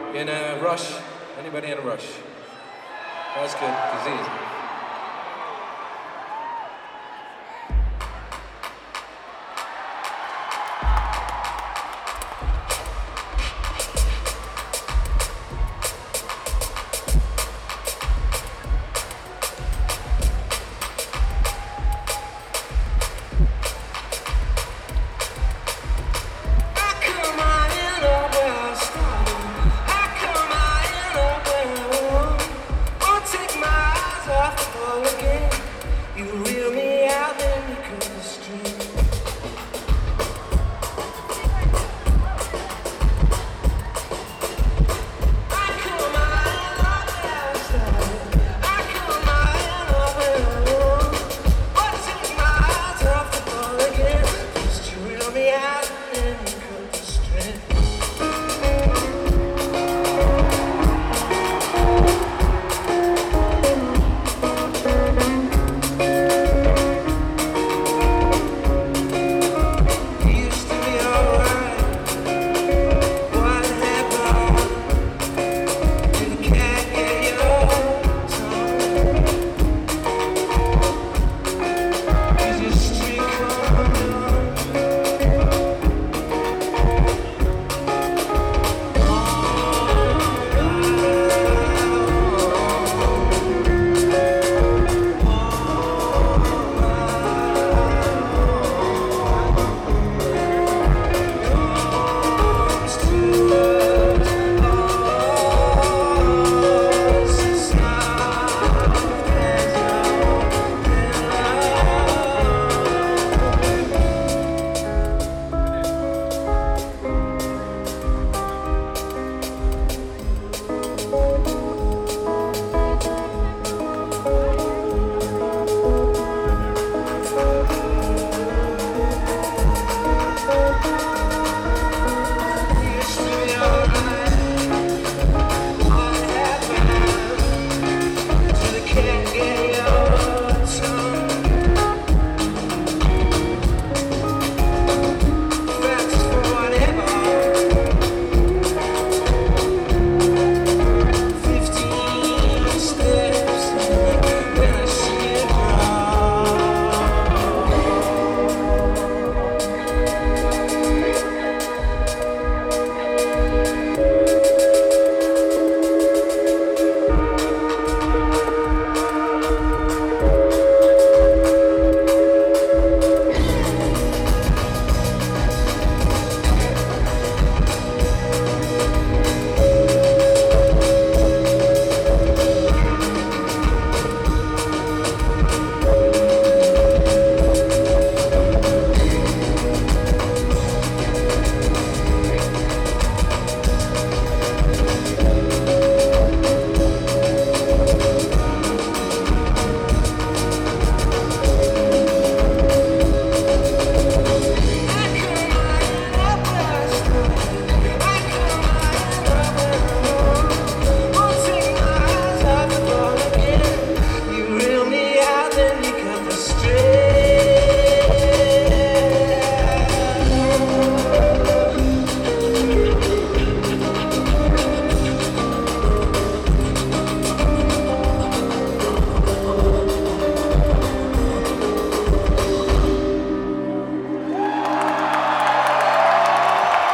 In a rush? Anybody in a rush? That's good, because easy. You reel me out, then you cut the string. I come out outside. I come out when I want. I take my eyes off the ball again. Just you reel me out, then you cut the string.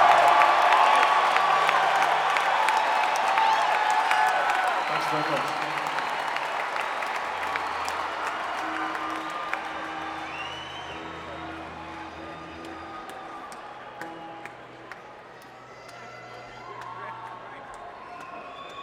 Thanks very much.